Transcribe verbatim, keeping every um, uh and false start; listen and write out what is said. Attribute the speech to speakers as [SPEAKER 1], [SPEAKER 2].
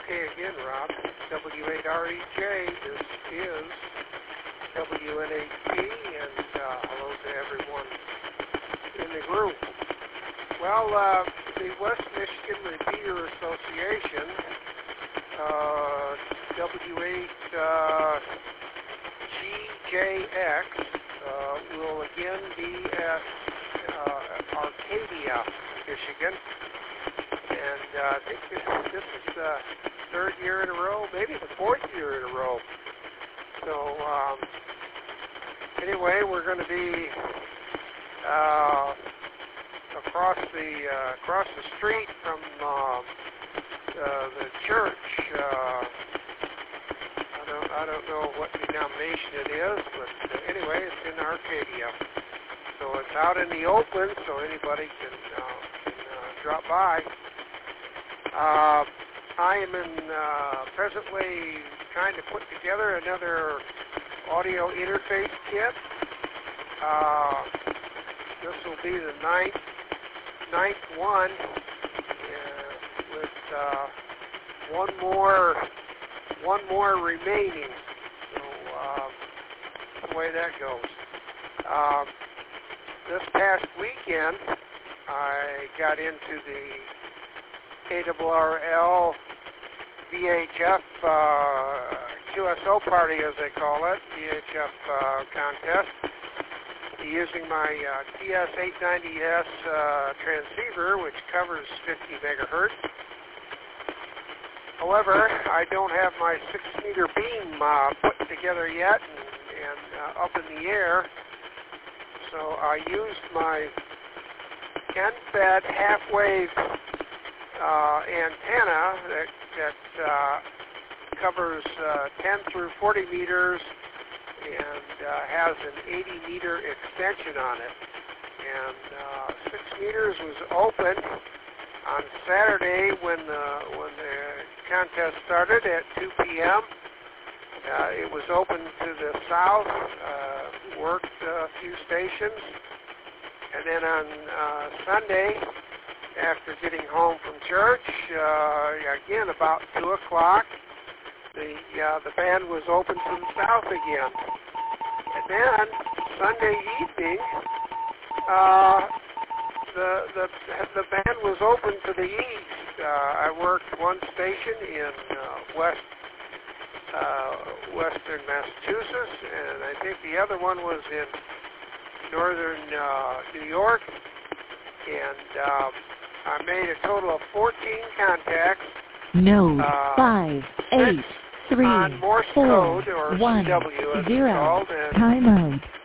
[SPEAKER 1] Okay, again, Rob. W eight R E J, this is W N H P, and uh, hello to everyone in the group. Well, uh, the West Michigan Repeater Association, uh, W eight G J X, uh, will again be at uh, Arcadia, Michigan. And uh, I think this, this is the third year in a row, maybe the fourth year in a row. So um, anyway, we're going to be uh, across the uh, across the street from uh, uh, the church. Uh, I don't I don't know what denomination it is, but uh, anyway, it's in Arcadia. So it's out in the open, so anybody can, uh, can uh, drop by. Uh, I am in uh, presently trying to put together another audio interface kit. Uh, this will be the ninth, ninth one, uh, with uh, one more, one more remaining. So uh, that's the way that goes. Uh, this past weekend, I got into the A R R L V H F uh, Q S O party, as they call it, V H F uh, contest, using my uh, T S eight ninety S uh, transceiver, which covers fifty megahertz. However, I don't have my six meter beam uh, put together yet and, and uh, up in the air, so I used my N-fed half-wave Uh, antenna that, that uh, covers uh, ten through forty meters and uh, has an eighty meter extension on it. And uh, six meters was open on Saturday when the, when the contest started at two p m Uh, it was open to the south, uh, worked a few stations, and then on uh, Sunday, after getting home from church, uh, again about two o'clock, the uh, the band was open to the south again. And then Sunday evening, uh, the the the band was open to the east. Uh, I worked one station in uh, west uh, western Massachusetts, and I think the other one was in northern uh, New York, and uh, I made a total of fourteen contacts.
[SPEAKER 2] Node
[SPEAKER 1] uh,
[SPEAKER 2] five eight three
[SPEAKER 1] on Morse
[SPEAKER 2] four
[SPEAKER 1] code, or
[SPEAKER 2] one
[SPEAKER 1] C W as it's
[SPEAKER 2] zero.
[SPEAKER 1] called, and
[SPEAKER 2] Time out.